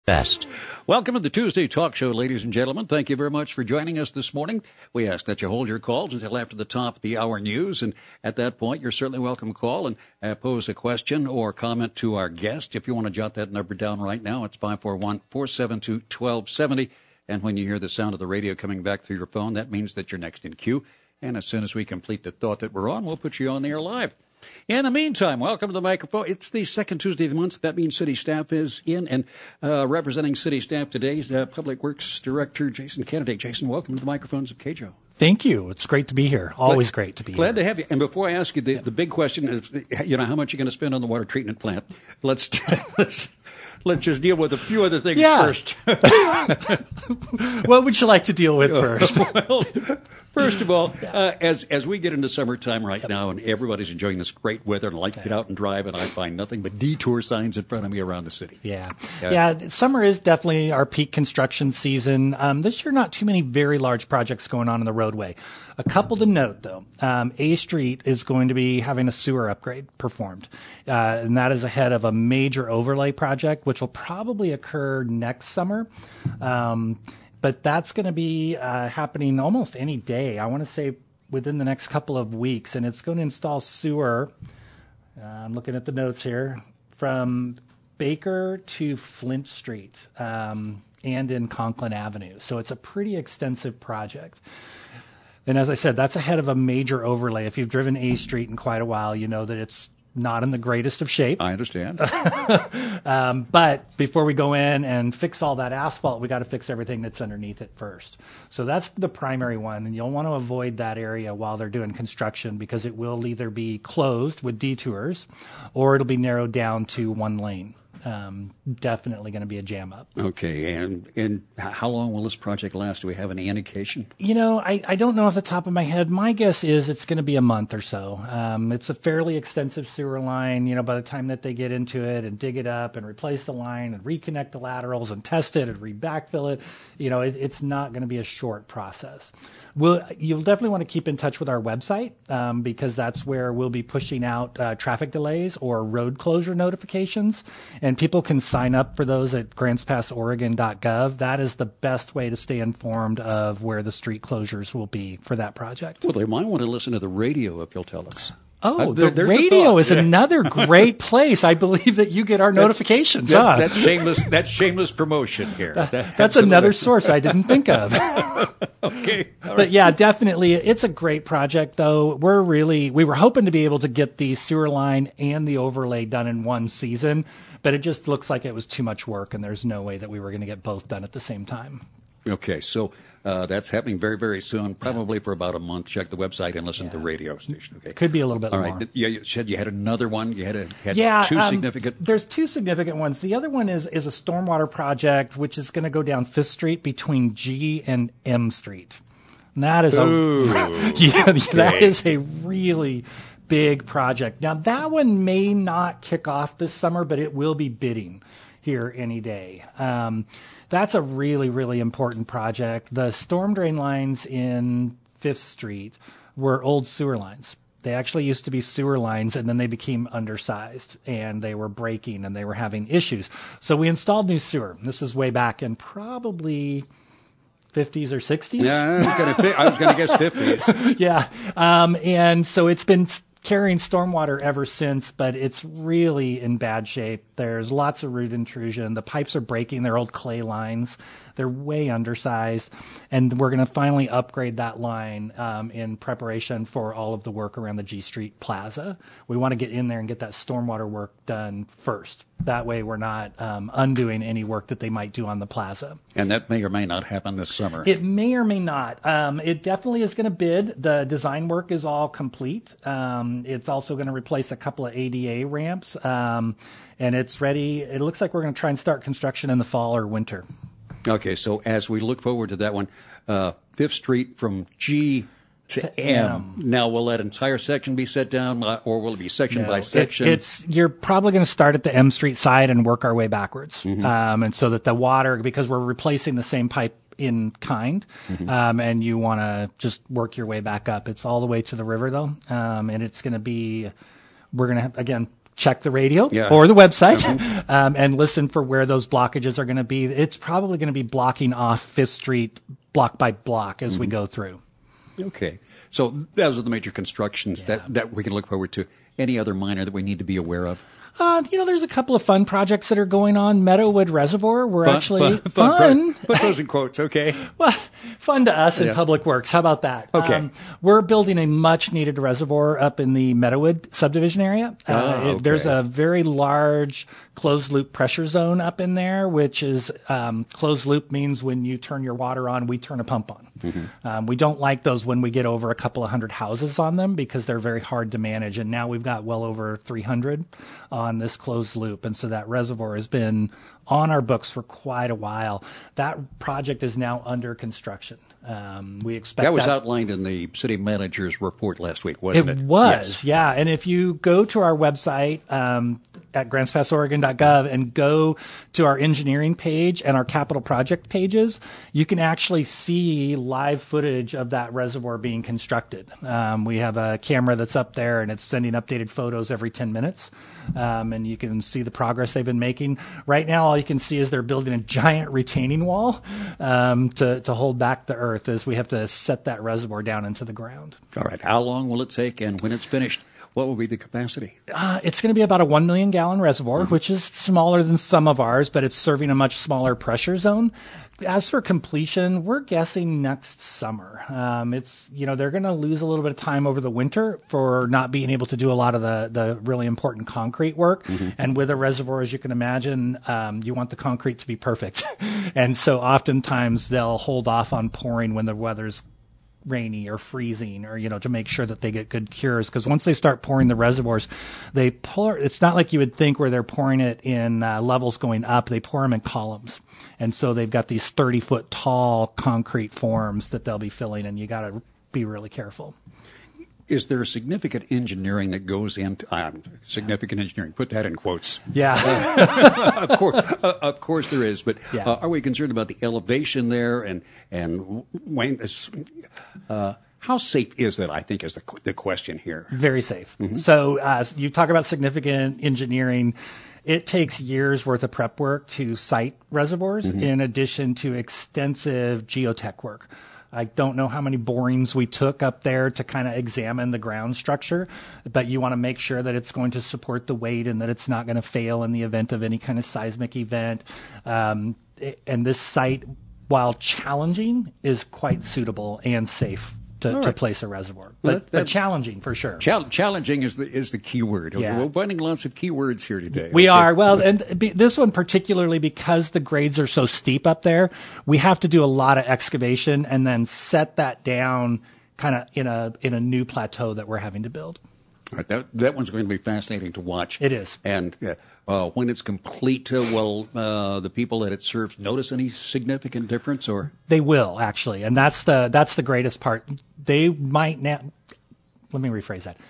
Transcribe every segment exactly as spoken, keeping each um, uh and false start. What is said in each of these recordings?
Best. Welcome to the Tuesday Talk Show, ladies and gentlemen. Thank you very much for joining us this morning. We ask that you hold your calls until after the top of the hour news, and at that point, you're certainly welcome to call and uh, pose a question or comment to our guest. If you want to jot that number down right now, it's five four one, four seven two, one two seven zero, and when you hear the sound of the radio coming back through your phone, that means that you're next in queue, and as soon as we complete the thought that we're on, we'll put you on the air live. In the meantime, welcome to the microphone. It's the second Tuesday of the month. That means city staff is in, and uh, representing city staff today is uh, Public Works Director Jason Kennedy. Jason, welcome to the microphones of K J O. Thank you. It's great to be here. Always glad, great to be glad here. Glad to have you. And before I ask you, the, the big question is, you know, how much are you going to spend on the water treatment plant? Let's let's let's just deal with a few other things yeah. first. What would you like to deal with first? Well, first of all, uh, as as we get into summertime right now, and everybody's enjoying this great weather, and I like to get out and drive, and I find nothing but detour signs in front of me around the city. Yeah, uh, yeah. Summer is definitely our peak construction season. Um, this year, not too many very large projects going on in the roadway. A couple to note, though. Um, A Street is going to be having a sewer upgrade performed, uh, and that is ahead of a major overlay project, which will probably occur next summer. Um, But that's going to be uh, happening almost any day. I want to say within the next couple of weeks. And it's going to install sewer. Uh, I'm looking at the notes here. From Baker to Flint Street um, and in Conklin Avenue. So it's a pretty extensive project. And as I said, that's ahead of a major overlay. If you've driven A Street in quite a while, you know that it's not in the greatest of shape. I understand. um, but before we go in and fix all that asphalt, we got to fix everything that's underneath it first. So that's the primary one. And you'll want to avoid that area while they're doing construction because it will either be closed with detours or it'll be narrowed down to one lane. Um, definitely going to be a jam up. Okay. And and how long will this project last? Do we have any indication? You know, I, I don't know off the top of my head. My guess is it's going to be a month or so. Um, it's a fairly extensive sewer line. You know, by the time that they get into it and dig it up and replace the line and reconnect the laterals and test it and re-backfill it, you know, it, it's not going to be a short process. We'll, you'll definitely want to keep in touch with our website um, because that's where we'll be pushing out uh, traffic delays or road closure notifications. And people can sign up for those at grants pass oregon dot gov. That is the best way to stay informed of where the street closures will be for that project. Well, they might want to listen to the radio if you'll tell us. Oh, uh, there, the radio is yeah. another great place. I believe that you get our that's, notifications. That, huh? That's shameless. That's shameless promotion here. That, that, that's another source I didn't think of. Okay, all but right. yeah, definitely, it's a great project. Though we're really we were hoping to be able to get the sewer line and the overlay done in one season, but it just looks like it was too much work, and there's no way that we were going to get both done at the same time. Okay, so uh, that's happening very, very soon, probably yeah. for about a month. Check the website and listen yeah. to the radio station. Okay, could be a little bit All more. right, yeah, you said you had another one. You had, a, had yeah, two um, significant. There's two significant ones. The other one is is a stormwater project, which is going to go down Fifth Street between G and M Street. And that is Ooh, a yeah, okay. that is a really big project. Now that one may not kick off this summer, but it will be bidding here any day. Um, that's a really, really important project. The storm drain lines in Fifth Street were old sewer lines. They actually used to be sewer lines, and then they became undersized, and they were breaking, and they were having issues. So we installed new sewer. This is way back in probably fifties or sixties. Yeah, I was going to guess fifties. yeah, um, and so it's been carrying stormwater ever since, but it's really in bad shape. There's lots of root intrusion. The pipes are breaking. They're old clay lines. They're way undersized. And we're going to finally upgrade that line um, in preparation for all of the work around the G Street Plaza. We want to get in there and get that stormwater work done first. That way we're not um, undoing any work that they might do on the plaza. And that may or may not happen this summer. It may or may not. Um, it definitely is going to bid. The design work is all complete. Um, it's also going to replace a couple of A D A ramps. Um, and it's ready. It looks like we're going to try and start construction in the fall or winter. Okay, so as we look forward to that one, uh, Fifth Street from G to, to M. M. Now, will that entire section be set down, or will it be section no, by section? It, it's you're probably going to start at the M Street side and work our way backwards, mm-hmm. um, and so that the water, because we're replacing the same pipe in kind, mm-hmm. um, and you want to just work your way back up. It's all the way to the river, though, um, and it's going to be, we're going to, again, check the radio yeah. or the website mm-hmm. um, and listen for where those blockages are going to be. It's probably going to be blocking off Fifth Street block by block as mm-hmm. we go through. Okay. So those are the major constructions yeah. that, that we can look forward to. Any other minor that we need to be aware of? Uh, you know, there's a couple of fun projects that are going on. Meadowood Reservoir, we're fun, actually fun. fun. fun. Put those in quotes, okay? Well, fun to us in yeah. Public Works. How about that? Okay. Um, we're building a much-needed reservoir up in the Meadowood subdivision area. Oh, uh, okay. it, there's a very large closed-loop pressure zone up in there, which is um, closed-loop means when you turn your water on, we turn a pump on. Mm-hmm. Um, we don't like those when we get over a couple of hundred houses on them because they're very hard to manage. And now we've got well over three hundred on this closed loop. And so that reservoir has been on our books for quite a while. That project is now under construction. Um, we expect that was that, outlined in the city manager's report last week, wasn't it? It was, yes. yeah. And if you go to our website um, at grants pass oregon dot gov and go to our engineering page and our capital project pages, you can actually see live footage of that reservoir being constructed. Um, we have a camera that's up there, and it's sending updated photos every ten minutes. Um, and you can see the progress they've been making. Right now, all you can see is they're building a giant retaining wall um, to, to hold back the earth as we have to set that reservoir down into the ground. All right. How long will it take? And when it's finished, what will be the capacity? Uh, it's going to be about a one million gallon reservoir, mm-hmm. which is smaller than some of ours, but it's serving a much smaller pressure zone. As for completion, we're guessing next summer. Um, it's, you know, they're going to lose a little bit of time over the winter for not being able to do a lot of the, the really important concrete work. Mm-hmm. And with a reservoir, as you can imagine, um, you want the concrete to be perfect. And so oftentimes they'll hold off on pouring when the weather's rainy or freezing, or, you know, to make sure that they get good cures. Because once they start pouring the reservoirs, they pour, it's not like you would think where they're pouring it in uh, levels going up. They pour them in columns. And so they've got these thirty foot tall concrete forms that they'll be filling, and you got to be really careful. Is there significant engineering that goes into um, significant engineering? Put that in quotes. Yeah, uh, of course, uh, of course there is. But yeah. uh, are we concerned about the elevation there and and when? Uh, how safe is that? I think is the the question here. Very safe. Mm-hmm. So uh, you talk about significant engineering. It takes years worth of prep work to site reservoirs, mm-hmm. in addition to extensive geotech work. I don't know how many borings we took up there to kind of examine the ground structure, but you want to make sure that it's going to support the weight and that it's not going to fail in the event of any kind of seismic event. Um, and this site, while challenging, is quite suitable and safe to, right. to place a reservoir. But, that, that, but challenging for sure. Chal- challenging is the is the key word. Okay, yeah. We're finding lots of key words here today. We okay. are. Well, and be, this one particularly because the grades are so steep up there, we have to do a lot of excavation and then set that down kind of in a in a new plateau that we're having to build. All right, that that one's going to be fascinating to watch. It is. And uh, uh, when it's complete, uh, will uh, the people that it serves notice any significant difference? Or they will actually, and that's the that's the greatest part. They might now. Let me rephrase that.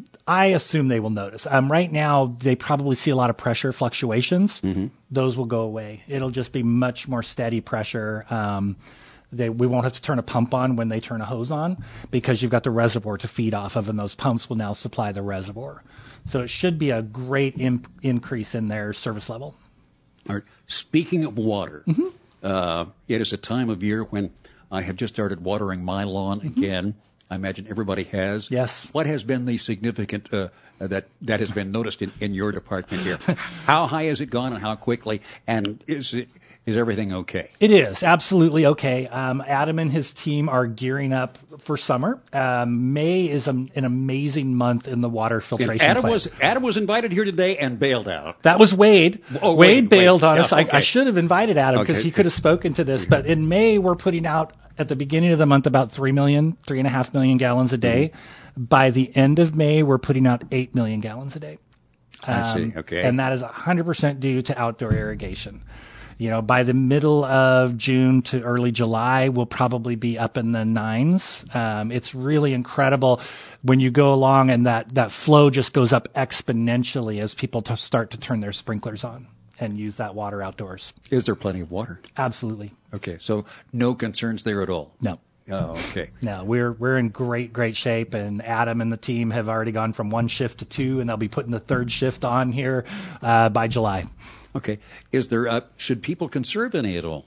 I assume they will notice. Um, right now, they probably see a lot of pressure fluctuations. Mm-hmm. Those will go away. It'll just be much more steady pressure. Um, They, we won't have to turn a pump on when they turn a hose on because you've got the reservoir to feed off of, and those pumps will now supply the reservoir. So it should be a great imp- increase in their service level. All right. Speaking of water, mm-hmm. uh, it is a time of year when I have just started watering my lawn mm-hmm. again. I imagine everybody has. Yes. What has been the significant uh, that that has been noticed in, in your department here? How high has it gone, and how quickly? And is it Is everything okay? It is absolutely okay. Um, Adam and his team are gearing up for summer. Um, May is a, an amazing month in the water filtration and Adam plant. was Adam was invited here today and bailed out. That was Wade. Oh, Wade, Wade bailed Wade. on Yeah, us. okay. I, I should have invited Adam because okay. he could have spoken to this. But in May, we're putting out at the beginning of the month about three million, three and a half million gallons a day. Mm-hmm. By the end of May, we're putting out eight million gallons a day. Um, I see. Okay, and that is one hundred percent due to outdoor irrigation. You know, by the middle of June to early July, we'll probably be up in the nines. Um, it's really incredible when you go along and that, that flow just goes up exponentially as people t- start to turn their sprinklers on and use that water outdoors. Is there plenty of water? Absolutely. Okay, so no concerns there at all? No. Oh, okay. No, we're we're in great, great shape, and Adam and the team have already gone from one shift to two, and they'll be putting the third shift on here uh, by July. Okay. Is there, uh, should people conserve any at all?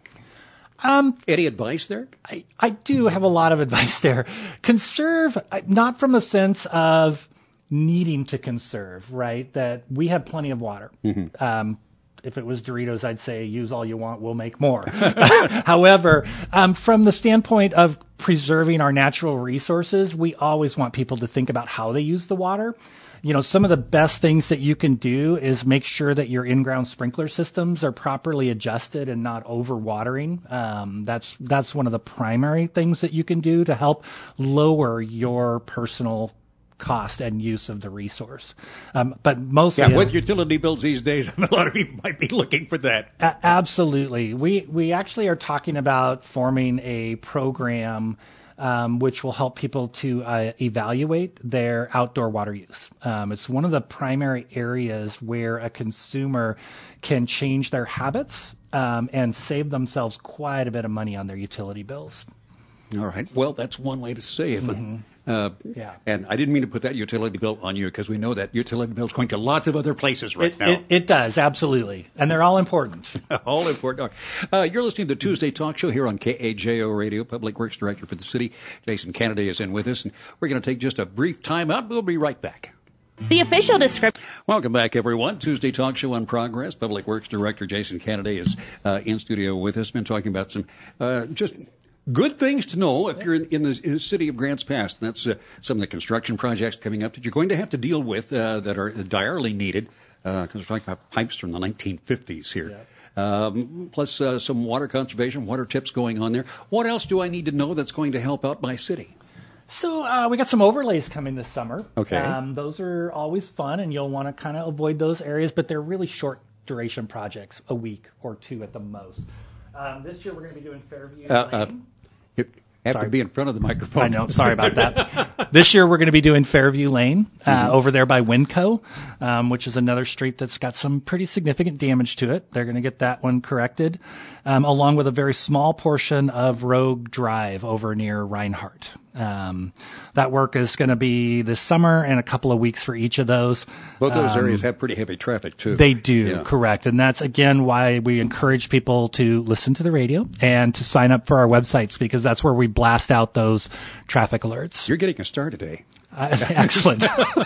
Um, any advice there? I, I do have a lot of advice there. Conserve, not from a sense of needing to conserve, right? That we have plenty of water. Mm-hmm. Um, if it was Doritos, I'd say use all you want, we'll make more. However, um, from the standpoint of preserving our natural resources, we always want people to think about how they use the water. You know, some of the best things that you can do is make sure that your in-ground sprinkler systems are properly adjusted and not overwatering. Um, that's that's one of the primary things that you can do to help lower your personal cost and use of the resource. Um, but mostly, yeah, with utility bills these days, a lot of people might be looking for that. A- absolutely, we we actually are talking about forming a program. Um, which will help people to uh, evaluate their outdoor water use. Um, it's one of the primary areas where a consumer can change their habits um, and save themselves quite a bit of money on their utility bills. All right. Well, that's one way to save it. Mm-hmm. Uh, yeah. And I didn't mean to put that utility bill on you because we know that utility bill is going to lots of other places right it, now. It, it does, absolutely. And they're all important. all important. Uh, you're listening to the Tuesday Talk Show here on K A J O Radio. Public Works Director for the city, Jason Kennedy, is in with us. And we're going to take just a brief time out. We'll be right back. The official description. Welcome back, everyone. Tuesday Talk Show in progress. Public Works Director Jason Kennedy is uh, in studio with us. Been talking about some uh, just good things to know if you're in, in, the, in the city of Grants Pass. And that's uh, some of the construction projects coming up that you're going to have to deal with uh, that are direly needed because uh, we're talking about pipes from the nineteen fifties here. Yeah. Um, plus uh, some water conservation, water tips going on there. What else do I need to know that's going to help out my city? So uh, we got some overlays coming this summer. Okay. Um, those are always fun, and you'll want to kind of avoid those areas, but they're really short duration projects, a week or two at the most. Um, this year we're going to be doing Fairview Uh, Lane. uh, you have Sorry. to be in front of the microphone. I know. Sorry about that. This year we're going to be doing Fairview Lane uh, mm-hmm. over there by Winco, um, which is another street that's got some pretty significant damage to it. They're going to get that one corrected, um, along with a very small portion of Rogue Drive over near Reinhardt. Um, that work is going to be this summer and a couple of weeks for each of those. Both those um, areas have pretty heavy traffic, too. They do, yeah. Correct. And that's, again, why we encourage people to listen to the radio and to sign up for our websites, because that's where we blast out those traffic alerts. You're getting a star today. Uh, excellent.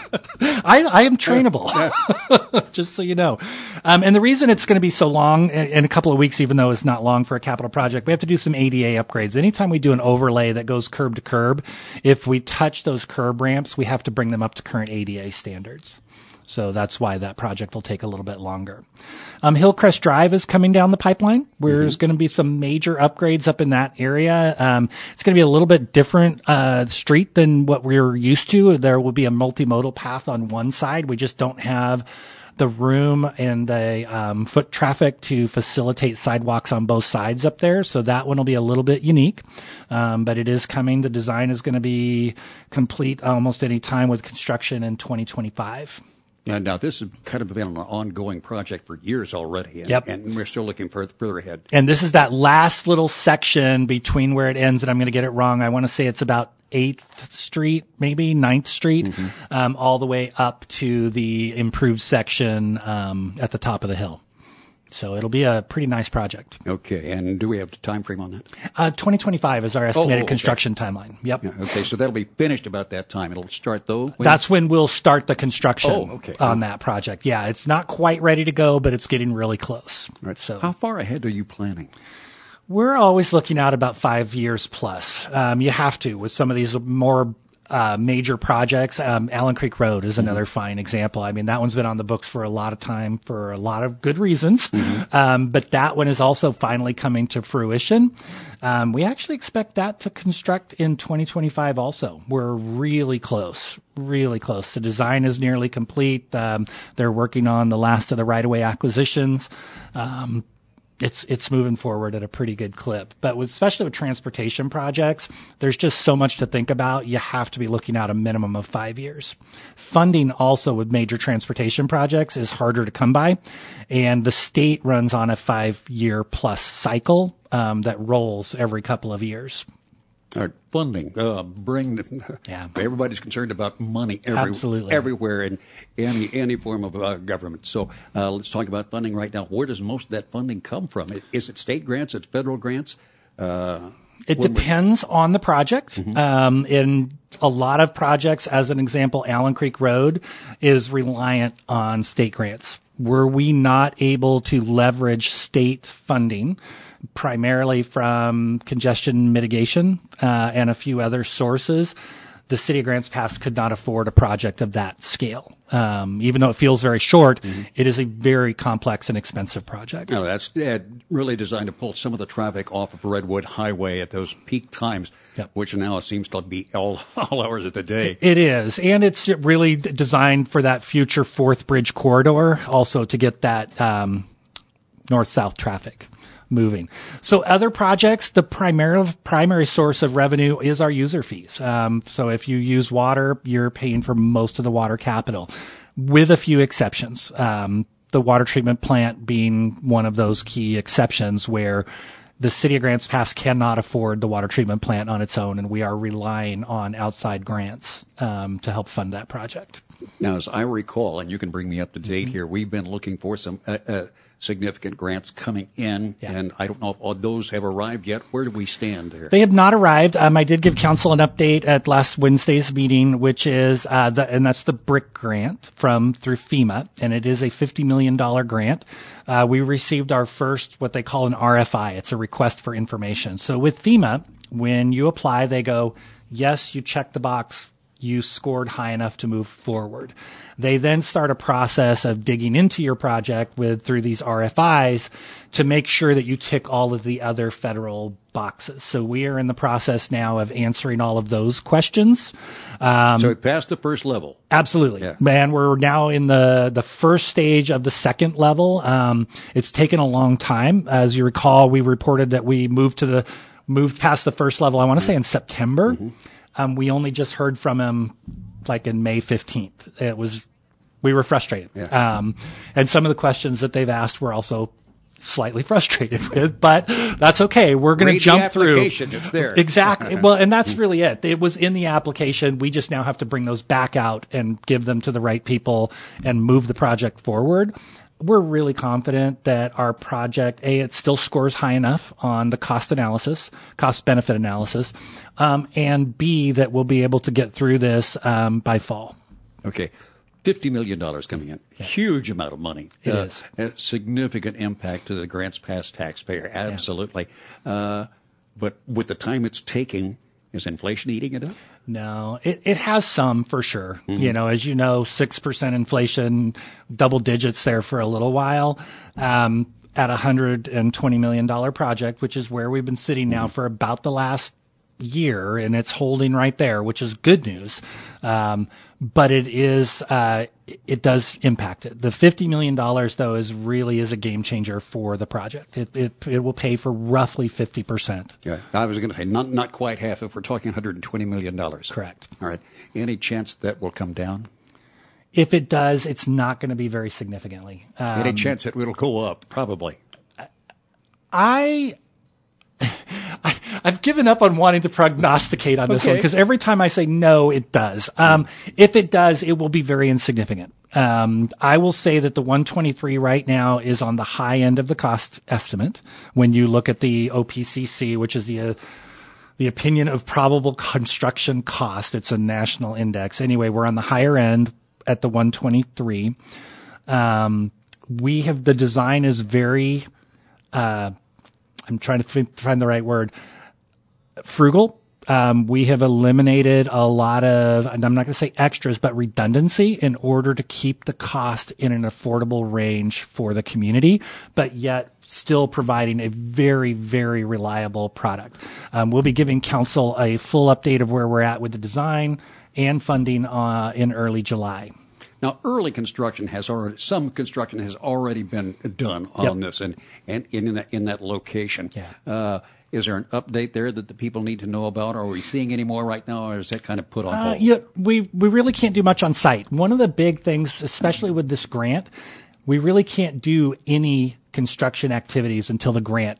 I, I am trainable, just so you know. Um, and the reason it's going to be so long in, in a couple of weeks, even though it's not long for a capital project, we have to do some A D A upgrades. Anytime we do an overlay that goes curb to curb, if we touch those curb ramps, we have to bring them up to current A D A standards. So that's why that project will take a little bit longer. Um, Hillcrest Drive is coming down the pipeline. There's mm-hmm. going to be some major upgrades up in that area. Um, it's going to be a little bit different uh, street than what we're used to. There will be a multimodal path on one side. We just don't have the room and the um, foot traffic to facilitate sidewalks on both sides up there. So that one will be a little bit unique. Um, but it is coming. The design is going to be complete almost any time with construction in twenty twenty-five. Yeah, now, this has kind of been an ongoing project for years already, and, yep. and we're still looking further, further ahead. And this is that last little section between where it ends, and I'm going to get it wrong. I want to say it's about eighth Street, maybe ninth Street, mm-hmm. um, all the way up to the improved section um, at the top of the hill. So it'll be a pretty nice project. Okay, and do we have a time frame on that? Uh, twenty twenty-five is our estimated oh, okay. construction timeline. Yep. Yeah, okay, so that'll be finished about that time. It'll start, though? When? That's when we'll start the construction oh, okay. on that project. Yeah, it's not quite ready to go, but it's getting really close. Right. So, how far ahead are you planning? We're always looking out about five years plus. Um, you have to with some of these more Uh, major projects. Um, Allen Creek Road is another mm-hmm. fine example. I mean, that one's been on the books for a lot of time for a lot of good reasons. Mm-hmm. Um, but that one is also finally coming to fruition. Um, we actually expect that to construct in twenty twenty-five also. We're really close, really close. The design is nearly complete. Um, they're working on the last of the right-of-way acquisitions. Um, It's it's moving forward at a pretty good clip. But with, especially with transportation projects, there's just so much to think about. You have to be looking at a minimum of five years. Funding also with major transportation projects is harder to come by. And the state runs on a five-year plus cycle um, that rolls every couple of years. All right, funding. Uh, bring the, Yeah. Everybody's concerned about money every, Absolutely. everywhere in any any form of uh, government. So uh, let's talk about funding right now. Where does most of that funding come from? Is it state grants? Is it federal grants? Uh, It what- depends on the project. Mm-hmm. Um, in a lot of projects, as an example, Allen Creek Road is reliant on state grants. Were we not able to leverage state funding, primarily from congestion mitigation uh, and a few other sources, the city of Grants Pass could not afford a project of that scale. Um, even though it feels very short, Mm-hmm. it is a very complex and expensive project. No, that's uh, really designed to pull some of the traffic off of Redwood Highway at those peak times, Yep. which now it seems to be all, all hours of the day. It is, and it's really d- designed for that future Fourth Bridge corridor, also to get that um, north-south traffic moving. So other projects, the primary primary source of revenue is our user fees. Um, so if you use water, you're paying for most of the water capital, with a few exceptions. Um, the water treatment plant being one of those key exceptions where the city of Grants Pass cannot afford the water treatment plant on its own, and we are relying on outside grants um, to help fund that project. Now, as I recall, and you can bring me up to date here, we've been looking for some uh, uh, significant grants coming in, Yeah. and I don't know if all those have arrived yet. Where do we stand there? They have not arrived. Um, I did give council an update at last Wednesday's meeting, which is, uh, the, and that's the BRIC grant from through FEMA, and it is a fifty million dollars grant. Uh, we received our first, what they call an R F I. It's a request for information. So with FEMA, when you apply, they go, yes, you check the box. You scored high enough to move forward. They then start a process of digging into your project with through these R F Is to make sure that you tick all of the other federal boxes. So we are in the process now of answering all of those questions. Um, so it passed the first level. Absolutely. Yeah. Man, we're now in the, the first stage of the second level. Um, it's taken a long time. As you recall, we reported that we moved to the, moved past the first level, I want to say in September. Mm-hmm. Um, we only just heard from him like in May fifteenth. It was, we were frustrated. Yeah. Um, and some of the questions that they've asked were also slightly frustrated with, but that's okay. We're going to Read the jump through. application. It's there. Exactly. Well, and that's really it. It was in the application. We just now have to bring those back out and give them to the right people and move the project forward. We're really confident that our project, A, it still scores high enough on the cost analysis, cost benefit analysis, um, and B, that we'll be able to get through this um, by fall. Okay. fifty million dollars coming in. Yeah. Huge amount of money. It uh, is. A significant impact to the Grants Pass taxpayer. Absolutely. Yeah. Uh, but with the time it's taking, is inflation eating it up? No, it, it has some for sure. Mm-hmm. You know, as you know, six percent inflation, double digits there for a little while, um, at a one hundred twenty million dollars project, which is where we've been sitting now for about the last year, and it's holding right there, which is good news. Um, but it is, uh, it does impact it. The fifty million dollars though is really is a game changer for the project. It, it, it will pay for roughly fifty percent. Yeah. I was going to say not, not quite half if we're talking one hundred twenty million dollars. Correct. All right. Any chance that will come down? If it does, it's not going to be very significantly. Um, Any chance that it'll go up? Probably. I, I, I've given up on wanting to prognosticate on this Okay. one because every time I say no, it does. Um, if it does, it will be very insignificant. Um, I will say that the one twenty-three right now is on the high end of the cost estimate. When you look at the O P C C, which is the, uh, the opinion of probable construction cost, it's a national index. Anyway, we're on the higher end at the one twenty-three. Um, we have, the design is very, uh, I'm trying to f- find the right word, frugal. Um, we have eliminated a lot of, and I'm not going to say extras, but redundancy in order to keep the cost in an affordable range for the community, but yet still providing a very, very reliable product. Um, we'll be giving council a full update of where we're at with the design and funding uh, in early July. Now, early construction has already, some construction has already been done on Yep. this and, and in, that, in that location. Yeah. Uh, is there an update there that the people need to know about? Are we seeing any more right now, or is that kind of put on Uh, hold? yeah, we, we really can't do much on site. One of the big things, especially with this grant, we really can't do any construction activities until the grant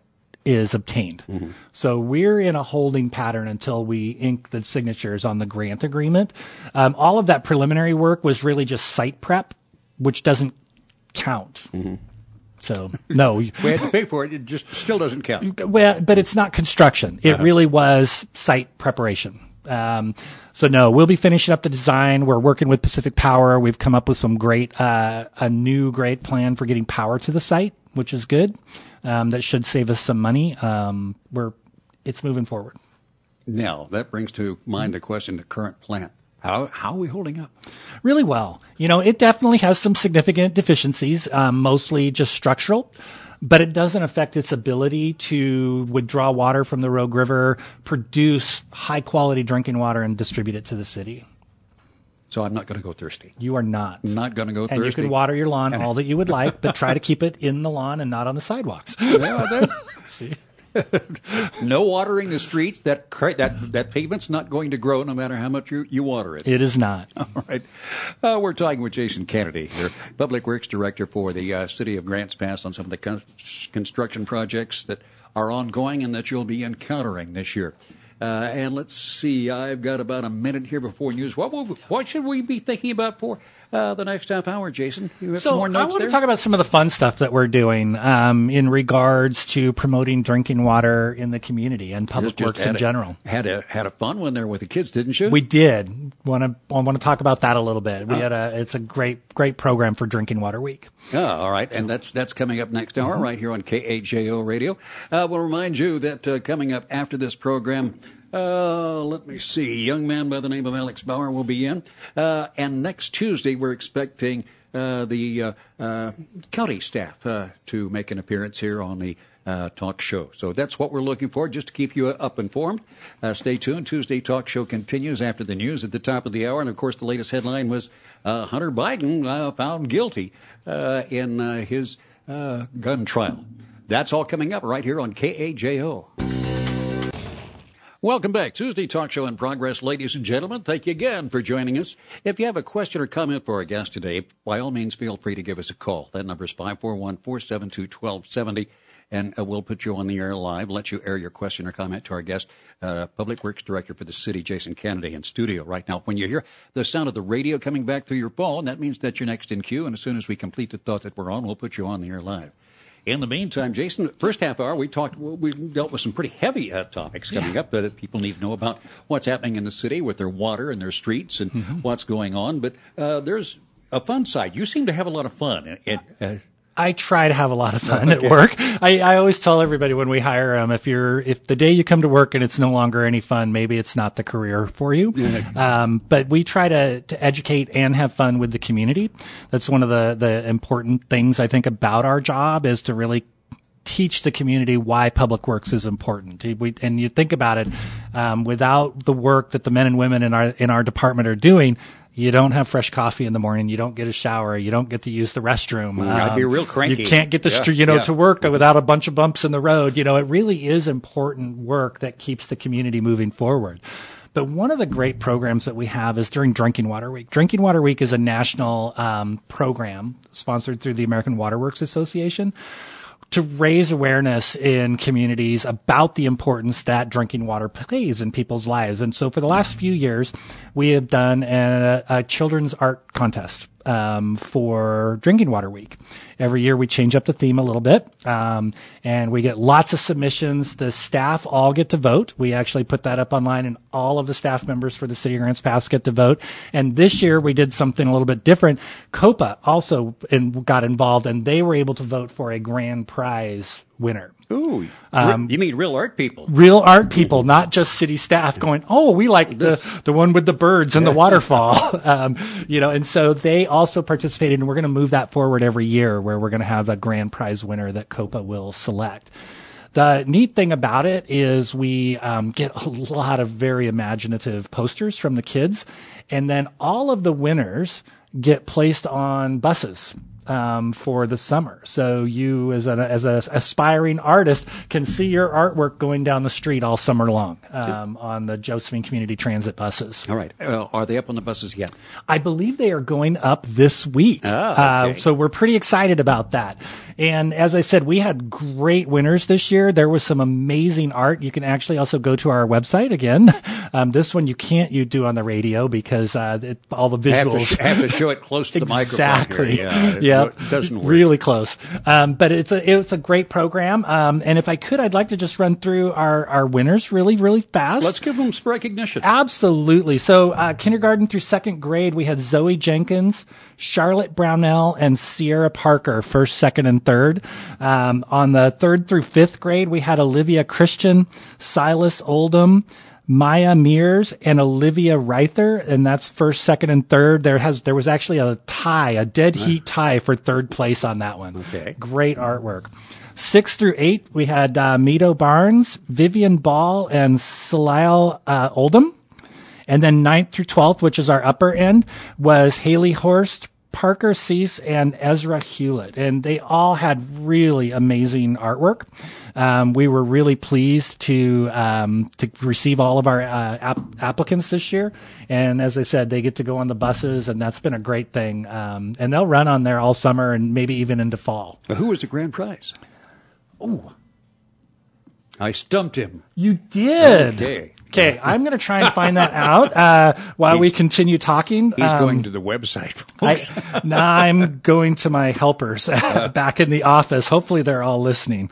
is obtained. Mm-hmm. So we're in a holding pattern until we ink the signatures on the grant agreement. Um, all of that preliminary work was really just site prep, which doesn't count. Mm-hmm. So no, we had to pay for it. It just still doesn't count. Well, but it's not construction. It uh-huh. really was site preparation. Um, so no, we'll be finishing up the design. We're working with Pacific Power. We've come up with some great, uh, a new great plan for getting power to the site, which is good. Um, that should save us some money. Um, we're, it's moving forward. Now that brings to mind the question: the current plant. How how are we holding up? Really well. You know, it definitely has some significant deficiencies, um, mostly just structural, but it doesn't affect its ability to withdraw water from the Rogue River, produce high quality drinking water, and distribute it to the city. So I'm not going to go thirsty. You are not. Not going to go and thirsty. And you can water your lawn all that you would like, but try to keep it in the lawn and not on the sidewalks. Yeah, that, see. No watering the streets. That that that pavement's not going to grow no matter how much you, you water it. It is not. All right. Uh, we're talking with Jason Kennedy, here, Public Works Director for the uh, City of Grants Pass, on some of the con- construction projects that are ongoing and that you'll be encountering this year. Uh, and let's see, I've got about a minute here before news. What will, what should we be thinking about for uh, the next half hour, Jason? You have so some more notes I want there? to talk about some of the fun stuff that we're doing um, in regards to promoting drinking water in the community and public just, works just in a, general. Had a had a fun one there with the kids, didn't you? We did. Want to I want to talk about that a little bit. We oh. had a it's a great great program for Drinking Water Week. Oh, all right, and that's that's coming up next hour mm-hmm. right here on K A J O Radio. Uh, we'll remind you that uh, coming up after this program. Uh, let me see. A young man by the name of Alex Bauer will be in. Uh, and next Tuesday, we're expecting uh, the uh, uh, county staff uh, to make an appearance here on the uh, talk show. So that's what we're looking for, just to keep you up informed. Uh, stay tuned. Tuesday talk show continues after the news at the top of the hour. And, of course, the latest headline was uh, Hunter Biden uh, found guilty uh, in uh, his uh, gun trial. That's all coming up right here on K A J O. Welcome back. Tuesday Talk Show in progress, ladies and gentlemen. Thank you again for joining us. If you have a question or comment for our guest today, by all means, feel free to give us a call. That number is five four one, four seven two, one two seven zero, and uh, we'll put you on the air live, let you air your question or comment to our guest, uh, Public Works Director for the city, Jason Kennedy, in studio right now. When you hear the sound of the radio coming back through your phone, that means that you're next in queue, and as soon as we complete the thought that we're on, we'll put you on the air live. In the meantime, Jason, first half hour, we talked, we dealt with some pretty heavy uh, topics coming yeah. up that people need to know about what's happening in the city with their water and their streets and mm-hmm. what's going on. But uh, there's a fun side. You seem to have a lot of fun. It, uh, I try to have a lot of fun okay. at work. I, I always tell everybody when we hire them, if you're, if the day you come to work and it's no longer any fun, maybe it's not the career for you. um, but we try to, to educate and have fun with the community. That's one of the, the important things I think about our job, is to really teach the community why public works is important. We, and you think about it, um, without the work that the men and women in our, in our department are doing, you don't have fresh coffee in the morning. You don't get a shower. You don't get to use the restroom. Um, I'd be real cranky. You can't get the, yeah, you know, yeah. to work without a bunch of bumps in the road. You know, it really is important work that keeps the community moving forward. But one of the great programs that we have is during Drinking Water Week. Drinking Water Week is a national um, program sponsored through the American Water Works Association to raise awareness in communities about the importance that drinking water plays in people's lives. And so for the last few years, we have done a, a children's art contest um, for Drinking Water Week. Every year we change up the theme a little bit, um, and we get lots of submissions. The staff all get to vote. We actually put that up online, and all of the staff members for the City of Grants Pass get to vote. And this year we did something a little bit different. COPA also in, got involved, and they were able to vote for a grand prize winner. Ooh, um, you mean real art people? Real art people, not just city staff going, oh, we like the, the one with the birds and the waterfall. um, you know, and so they also participated, and we're going to move that forward every year, where we're going to have a grand prize winner that COPA will select. The neat thing about it is we um, get a lot of very imaginative posters from the kids, and then all of the winners get placed on buses um, for the summer. So you, as an as an aspiring artist, can see your artwork going down the street all summer long um, on the Josephine Community Transit buses. All right. Uh, are they up on the buses yet? I believe they are going up this week. Oh, okay. uh, so we're pretty excited about that. And as I said, we had great winners this year. There was some amazing art. You can actually also go to our website again. Um, this one you can't you do on the radio because uh, it, all the visuals. I have to, sh- have to show it close to the exactly. microphone here. Yeah, it yep. doesn't work. Really close. Um, but it's a it's a great program. Um, and if I could, I'd like to just run through our, our winners really, really fast. Let's give them some recognition. Absolutely. So uh, kindergarten through second grade, we had Zoe Jenkins, Charlotte Brownell, and Sierra Parker, first, second, and third. Um, on the third through fifth grade, we had Olivia Christian, Silas Oldham, Maya Mears, and Olivia Reither, and that's first, second, and third. There has there was actually a tie, a dead heat tie for third place on that one. Okay. Great artwork. Six through eight, we had uh, Mito Barnes, Vivian Ball, and Salil uh, Oldham. And then ninth through twelfth, which is our upper end, was Haley Horst, Parker Cease, and Ezra Hewlett. And they all had really amazing artwork. Um, we were really pleased to um, to receive all of our uh, app- applicants this year. And as I said, they get to go on the buses, and that's been a great thing. Um, and they'll run on there all summer and maybe even into fall. Who was the grand prize? Ooh. I stumped him. You did. Okay. Okay, I'm going to try and find that out uh, while He's- we continue talking. He's Um, going to the website, I, folks. no, I'm going to my helpers back in the office. Hopefully they're all listening.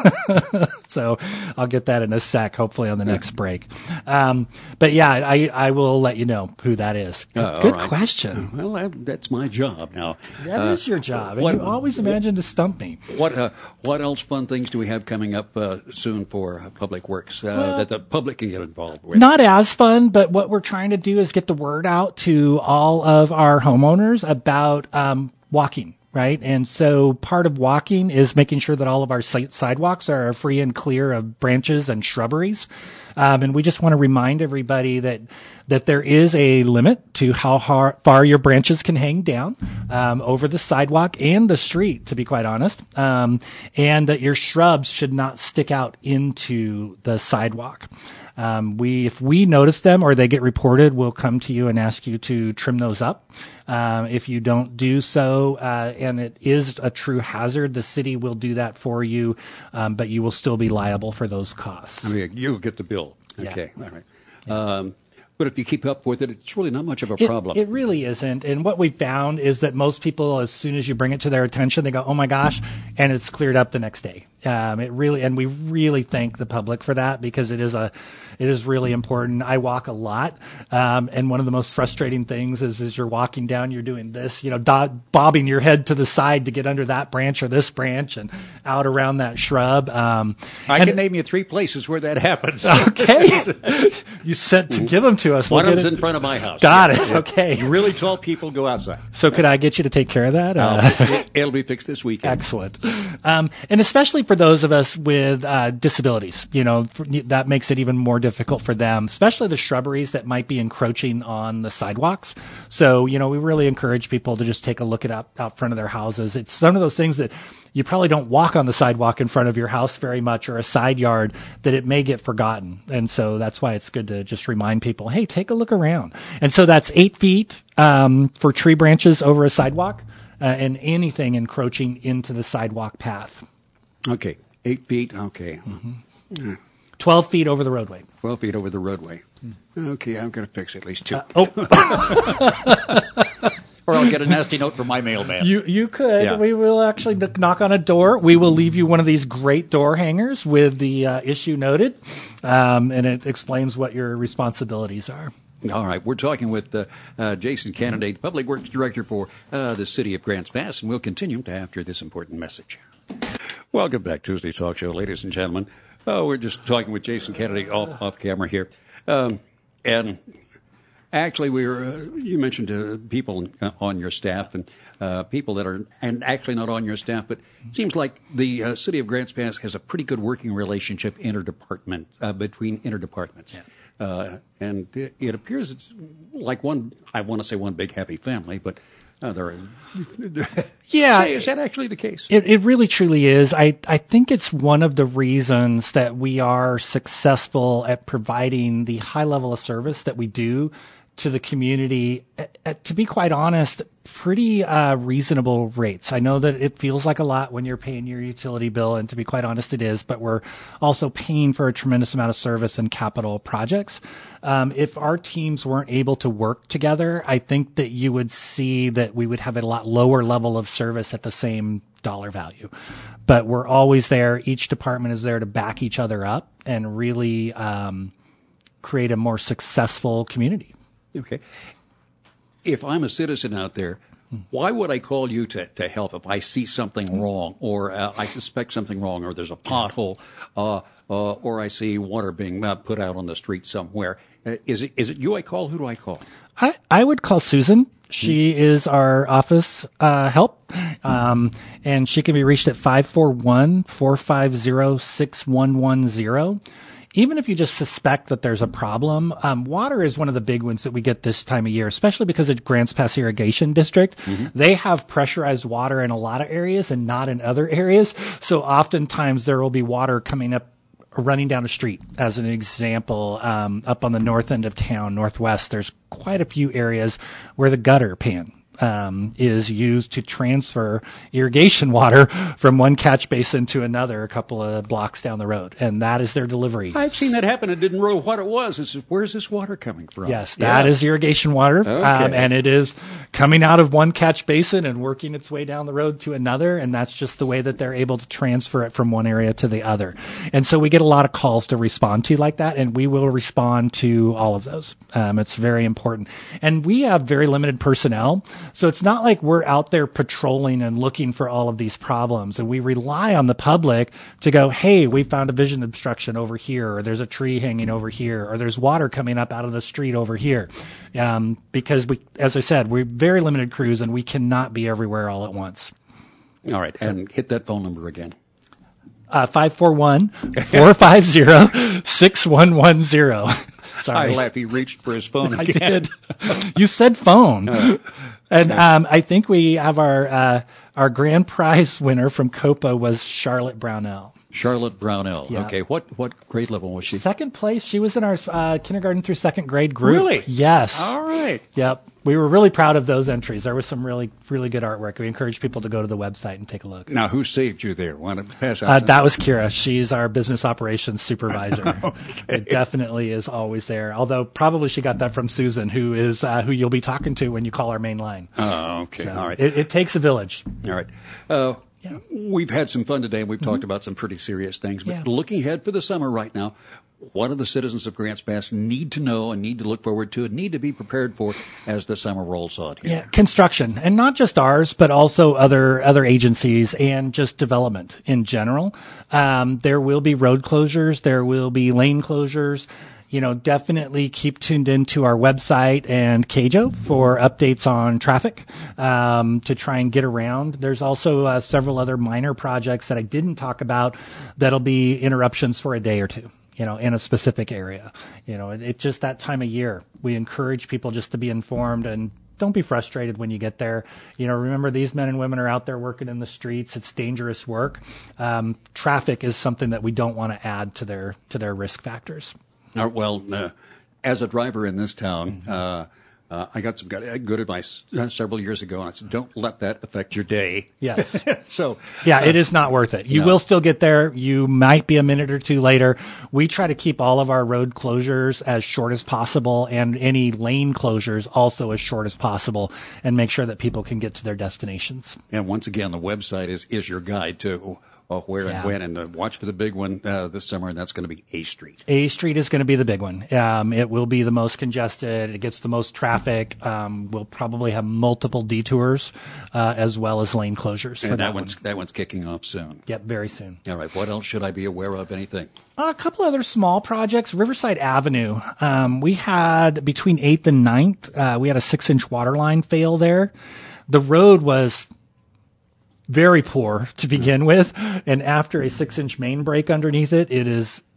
So I'll get that in a sec, hopefully on the next break. Um, but yeah, I, I will let you know who that is. Uh, all Good right. question. Well, I, that's my job now. That Uh, is your job. And what- you always imagine to stump me. What uh, what else fun things do we have coming up uh, soon for uh, Public Works uh, that the public can get involved with? Not as fun, but what we're trying to do is get the word out to all of our homeowners about um, walking, right? And so part of walking is making sure that all of our si- sidewalks are free and clear of branches and shrubberies. Um, and we just want to remind everybody that that there is a limit to how har- far your branches can hang down um, over the sidewalk and the street, to be quite honest, um, and that your shrubs should not stick out into the sidewalk. Um, we, if we notice them or they get reported, we'll come to you and ask you to trim those up. Um, if you don't do so, uh, and it is a true hazard, the city will do that for you, um, but you will still be liable for those costs. I mean, you'll get the bill. Yeah. Okay, all right. Um, but if you keep up with it, it's really not much of a It- problem. It really isn't. And what we've found is that most people, as soon as you bring it to their attention, they go, oh my gosh, and it's cleared up the next day. Um, it really, and we really thank the public for that because it is a, it is really important. I walk a lot. Um, and one of the most frustrating things is, as you're walking down, you're doing this, you know, do- bobbing your head to the side to get under that branch or this branch and out around that shrub. Um, I and- can name you three places where that happens. Okay. You sent to give them to us. One We'll of get them's it. in front of my house. Got Yeah, it. yeah. Okay. Really tall people go outside. So could I get you to take care of that? Uh, Uh, it'll be fixed this weekend. Excellent. Um, and especially for those of us with uh, disabilities, you know, for, that makes it even more difficult for them, especially the shrubberies that might be encroaching on the sidewalks. So, you know, we really encourage people to just take a look at out, out front of their houses. It's some of those things that you probably don't walk on the sidewalk in front of your house very much or a side yard that it may get forgotten. And so that's why it's good to just remind people, hey, take a look around. And so that's eight feet um, for tree branches over a sidewalk. Uh, and anything encroaching into the sidewalk path. Okay, eight feet. Okay, twelve feet over the roadway. twelve feet over the roadway. Okay, I'm going to fix at least two. Uh, oh, Or I'll get a nasty note from my mailman. you you could. Yeah. We will actually knock on a door. We will leave you one of these great door hangers with the uh, issue noted, um, and it explains what your responsibilities are. All right, we're talking with uh, uh, Jason Kennedy, the Public Works Director for uh, the City of Grants Pass, and we'll continue after this important message. Welcome back, Tuesday Talk Show, ladies and gentlemen. Oh, we're just talking with Jason Kennedy off, off camera here. Um, and actually, we were, uh, you mentioned uh, people on your staff and uh, people that are, and actually not on your staff, but it seems like the uh, City of Grants Pass has a pretty good working relationship interdepartment, uh, between interdepartments. Yeah. Uh, and it, it appears it's like one, I want to say one big happy family, but Uh, there are, Yeah. Say, is that actually the case? It, it really truly is. I, I think it's one of the reasons that we are successful at providing the high level of service that we do to the community at, at, to be quite honest, pretty uh, reasonable rates. I know that it feels like a lot when you're paying your utility bill, and to be quite honest, it is, but we're also paying for a tremendous amount of service and capital projects. Um, if our teams weren't able to work together, I think that you would see that we would have a lot lower level of service at the same dollar value. But we're always there. Each department is there to back each other up and really um, create a more successful community. Okay. If I'm a citizen out there, why would I call you to, to help if I see something wrong, or uh, I suspect something wrong, or there's a pothole, uh, uh, or I see water being uh, put out on the street somewhere? Uh, is it is it you I call? Who do I call? I, I would call Susan. She is our office uh, help, um, and she can be reached at five four one, four five zero, six one one zero. Even if you just suspect that there's a problem, um, water is one of the big ones that we get this time of year, especially because it's Grants Pass Irrigation District. Mm-hmm. They have pressurized water in a lot of areas and not in other areas. So oftentimes there will be water coming up, running down the street. As an example, um, up on the north end of town, northwest, there's quite a few areas where the gutter pan Um, is used to transfer irrigation water from one catch basin to another a couple of blocks down the road. And that is their delivery. I've seen that happen. I didn't know what it was. It's, where's this water coming from? Yes, that yeah. is irrigation water. Okay. Um, and it is coming out of one catch basin and working its way down the road to another. And that's just the way that they're able to transfer it from one area to the other. And so we get a lot of calls to respond to like that. And we will respond to all of those. Um, it's very important. And we have very limited personnel. So it's not like we're out there patrolling and looking for all of these problems. And we rely on the public to go, hey, we found a vision obstruction over here, or there's a tree hanging over here, or there's water coming up out of the street over here. Um, because we, as I said, we're very limited crews and we cannot be everywhere all at once. All right. And hit that phone number again. Uh, five four one, four five zero, six one one zero. Sorry. I laugh. He reached for his phone again. I did. You said phone. Uh, and um, I think we have our uh, our grand prize winner from COPA was Charlotte Brownell. Charlotte Brownell. Yeah. Okay. What what grade level was she? Second place. She was in our uh, kindergarten through second grade group. Really? Yes. All right. Yep. We were really proud of those entries. There was some really, really good artwork. We encourage people to go to the website and take a look. Now, who saved you there? Want to pass out? Uh, that was Kira. She's our business operations supervisor. Okay. It definitely is always there. Although probably she got that from Susan, who is uh, who you'll be talking to when you call our main line. Oh, okay. So All right. It, it takes a village. All right. Uh, Yeah. We've had some fun today, and we've mm-hmm. talked about some pretty serious things. But yeah. looking ahead for the summer right now, what do the citizens of Grants Pass need to know and need to look forward to and need to be prepared for as the summer rolls on here? Yeah, construction, and not just ours, but also other other agencies and just development in general. Um, there will be road closures. There will be lane closures. You know, definitely keep tuned into our website and K J O for updates on traffic um, to try and get around. There's also uh, several other minor projects that I didn't talk about that'll be interruptions for a day or two, you know, in a specific area. You know, it, it's just that time of year. We encourage people just to be informed and don't be frustrated when you get there. You know, remember these men and women are out there working in the streets. It's dangerous work. Um, traffic is something that we don't want to add to their to their risk factors. Uh, well, uh, as a driver in this town, uh, uh, I got some good, good advice uh, several years ago, and I said, don't let that affect your day. Yes. so, yeah, uh, it is not worth it. You no. will still get there. You might be a minute or two later. We try to keep all of our road closures as short as possible and any lane closures also as short as possible and make sure that people can get to their destinations. And once again, the website is, is your guide to uh, where yeah. and when, and uh, watch for the big one uh, this summer, and that's going to be A Street. A Street is going to be the big one. Um, it will be the most congested. It gets the most traffic. Um, we'll probably have multiple detours uh, as well as lane closures. For and that, that one's one. that one's kicking off soon. Yep, very soon. All right. What else should I be aware of? Anything? Uh, a couple other small projects. Riverside Avenue. Um, we had between eighth and ninth, uh, we had a six-inch water line fail there. The road was very poor to begin with, and after a six-inch main break underneath it, it is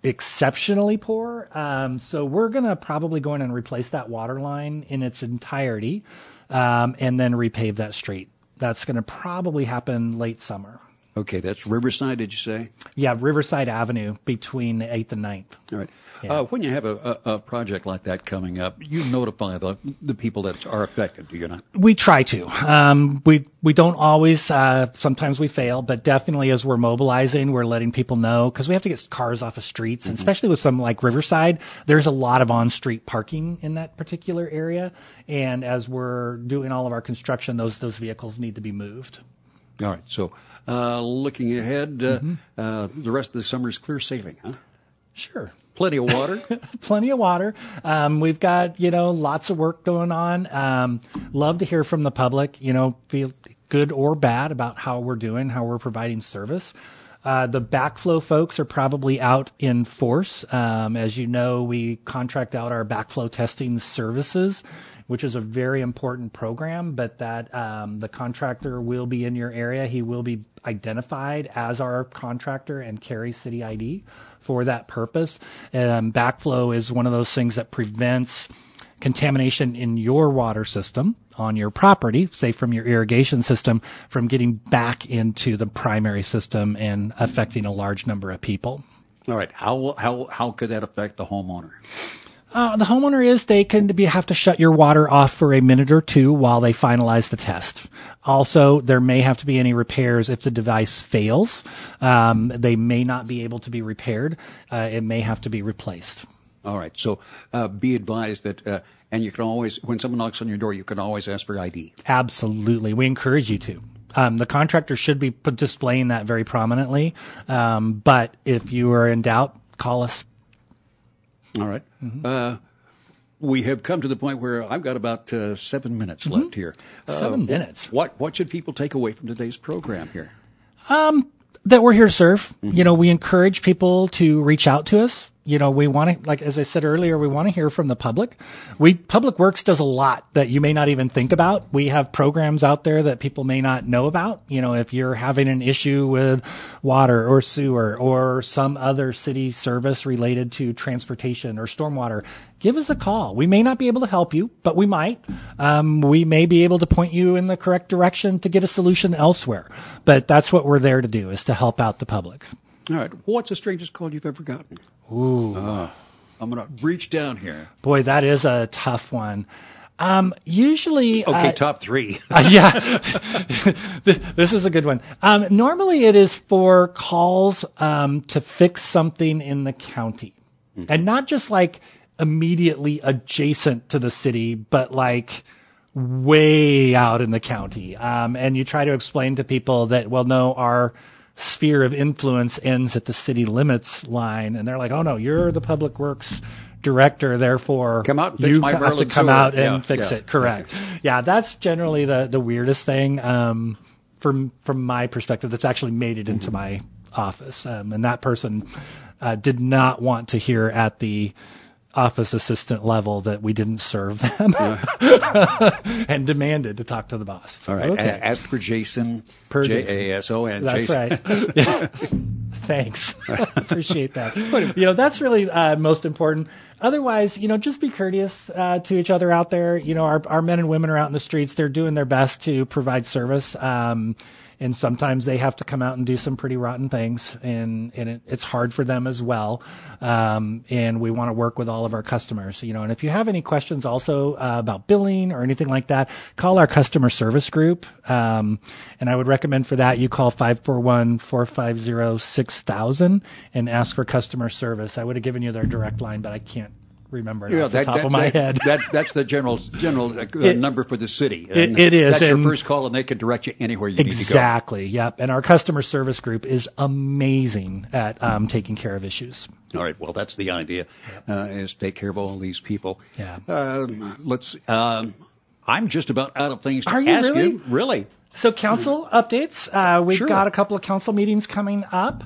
exceptionally poor. Um, so we're going to probably go in and replace that water line in its entirety, um, and then repave that street. That's going to probably happen late summer. Okay, that's Riverside, did you say? Yeah, Riverside Avenue between eighth and ninth. All right. Yeah. Uh, when you have a, a, a project like that coming up, you notify the the people that are affected, do you not? We try to. Um, we we don't always. Uh, sometimes we fail, but definitely as we're mobilizing, we're letting people know because we have to get cars off of streets, mm-hmm. and especially with some like Riverside, there's a lot of on-street parking in that particular area, and as we're doing all of our construction, those those vehicles need to be moved. All right. So, uh, looking ahead, uh, mm-hmm. uh, the rest of the summer is clear sailing, huh? Sure. Plenty of water. Plenty of water. Um, we've got, you know, lots of work going on. Um, love to hear from the public, you know, feel good or bad about how we're doing, how we're providing service. Uh, the backflow folks are probably out in force. Um, as you know, we contract out our backflow testing services, which is a very important program, but that um, the contractor will be in your area. He will be identified as our contractor and carry city I D for that purpose. Um, backflow is one of those things that prevents contamination in your water system on your property, say from your irrigation system, from getting back into the primary system and affecting a large number of people. All right. How how how could that affect the homeowner? Uh, the homeowner is they can be, have to shut your water off for a minute or two while they finalize the test. Also, there may have to be any repairs if the device fails. Um, they may not be able to be repaired. Uh, it may have to be replaced. All right. So uh, be advised that, uh, and you can always, when someone knocks on your door, you can always ask for I D. Absolutely. We encourage you to. Um, the contractor should be displaying that very prominently. Um, but if you are in doubt, call us. All right. Mm-hmm. Uh, we have come to the point where I've got about uh, seven minutes mm-hmm. left here. Seven uh, minutes. What What should people take away from today's program here? Um, that we're here to serve. Mm-hmm. You know, we encourage people to reach out to us. You know, we want to, like, as I said earlier, we want to hear from the public. We, Public Works does a lot that you may not even think about. We have programs out there that people may not know about. You know, if you're having an issue with water or sewer or some other city service related to transportation or stormwater, give us a call. We may not be able to help you, but we might. Um, we may be able to point you in the correct direction to get a solution elsewhere. But that's what we're there to do, is to help out the public. All right. What's the strangest call you've ever gotten? Ooh. Uh, I'm going to reach down here. Boy, that is a tough one. Um, usually. Okay, uh, top three. uh, yeah. This is a good one. Um, normally it is for calls, um, to fix something in the county. Mm-hmm. And not just like immediately adjacent to the city, but like way out in the county. Um, and you try to explain to people that, well, no, our sphere of influence ends at the city limits line, and they're like, "Oh no, you're the Public Works director, therefore come out and fix you my have Maryland to come sewer. out and yeah, fix yeah. it." Correct. Yeah, that's generally the the weirdest thing um, from from my perspective. That's actually made it into my office, um, and that person uh, did not want to hear at the office assistant level that we didn't serve them and demanded to talk to the boss. All right. Okay. A- ask for Jason. Per J A S O N. That's Jason. right. Yeah. Thanks. Appreciate that. You know, that's really uh, most important. Otherwise, you know, just be courteous uh, to each other out there. You know, our, our men and women are out in the streets. They're doing their best to provide service. Um, And sometimes they have to come out and do some pretty rotten things, and, and it, it's hard for them as well. Um, and we want to work with all of our customers, you know, and if you have any questions also uh, about billing or anything like that, call our customer service group. Um, and I would recommend for that you call five four one, four five zero, six thousand and ask for customer service. I would have given you their direct line, but I can't remember it yeah, off the that, top that, of my that, head. That, that's the general general uh, It- number for the city. it- And it is, That's your and- first call, and they can direct you anywhere you need to go. Exactly. Yep. And our customer service group is amazing at um, taking care of issues. All right. Well, that's the idea, uh, is take care of all these people. Yeah. Um, let's. Um, I'm just about out of things to Are you ask really? you. Really? So council updates. Uh, we've Sure. got a couple of council meetings coming up.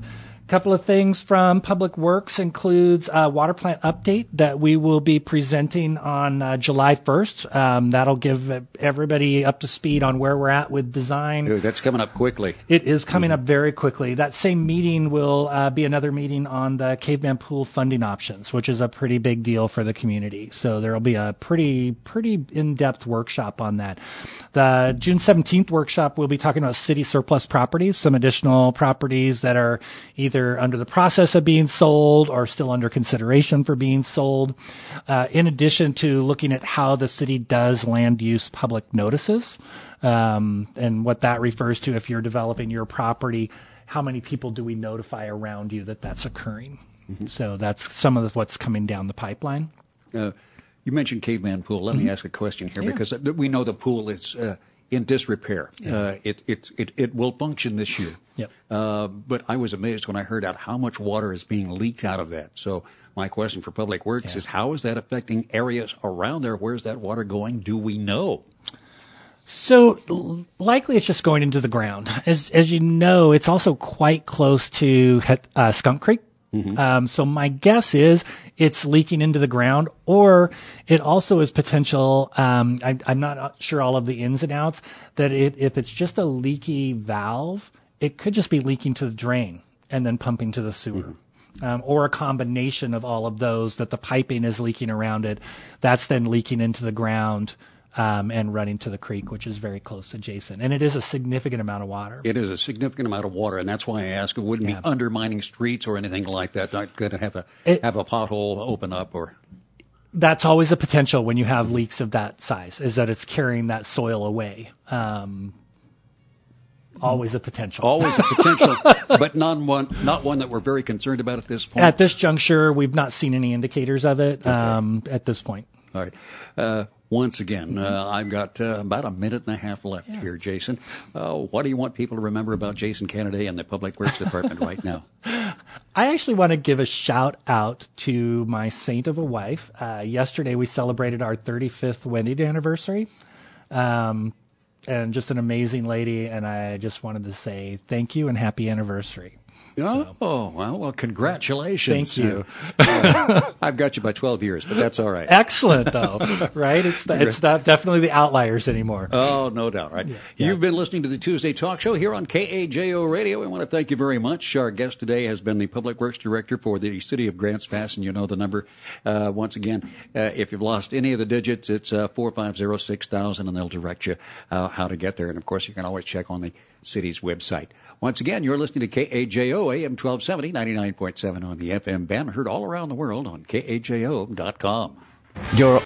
couple of things from Public Works includes a water plant update that we will be presenting on uh, July first. Um, that'll give everybody up to speed on where we're at with design. Ooh, that's coming up quickly. It is coming mm-hmm. up very quickly. That same meeting will uh, be another meeting on the Caveman Pool funding options, which is a pretty big deal for the community. So there will be a pretty, pretty in-depth workshop on that. The June seventeenth workshop, we'll be talking about city surplus properties, some additional properties that are either under the process of being sold or still under consideration for being sold. Uh, in addition to looking at how the city does land use public notices, um, and what that refers to if you're developing your property, how many people do we notify around you that that's occurring? Mm-hmm. So that's some of what's coming down the pipeline. Uh, you mentioned Caveman Pool. Let mm-hmm. me ask a question here, yeah. because we know the pool is uh, in disrepair. Yeah. Uh, it, it, it, it will function this year. Yep. Uh, but I was amazed when I heard out how much water is being leaked out of that. So my question for Public Works yeah. is, how is that affecting areas around there? Where's that water going? Do we know? So likely it's just going into the ground. As as you know, it's also quite close to uh, Skunk Creek. Mm-hmm. Um, so my guess is it's leaking into the ground, or it also is potential. Um, I, I'm not sure all of the ins and outs. That it, if it's just a leaky valve, it could just be leaking to the drain and then pumping to the sewer. Mm-hmm. Um, or a combination of all of those, that the piping is leaking around it. That's then leaking into the ground um, and running to the creek, which is very close adjacent. And it is a significant amount of water. It is a significant amount of water, and that's why I ask. It wouldn't yeah. be undermining streets or anything like that. Not going to have a it, have a pothole open up or. That's always a potential when you have leaks of that size, is that it's carrying that soil away. Um, Always a potential. Always a potential, but not one, not one that we're very concerned about at this point. At this juncture, we've not seen any indicators of it okay. um, at this point. All right. Uh, once again, uh, I've got uh, about a minute and a half left yeah. here, Jason. Uh, what do you want people to remember about Jason Kennedy and the Public Works Department right now? I actually want to give a shout out to my saint of a wife. Uh, yesterday, we celebrated our thirty-fifth wedding anniversary. Um, And just an amazing lady, and I just wanted to say thank you and happy anniversary. Oh, so. well, well, congratulations. Thank you. Uh, I've got you by twelve years, but that's all right. Excellent, though, right? It's the, it's not definitely the outliers anymore. Oh, no doubt, right? Yeah. You've yeah. been listening to the Tuesday Talk Show here on K A J O Radio. We want to thank you very much. Our guest today has been the Public Works Director for the City of Grants Pass, and you know the number. Uh, once again, uh, if you've lost any of the digits, it's uh, four five zero six thousand, and they'll direct you uh, how to get there. And, of course, you can always check on the city's website. Once again, you're listening to K A J O, A M twelve seventy, ninety-nine point seven on the F M band, heard all around the world on K A J O dot com. You're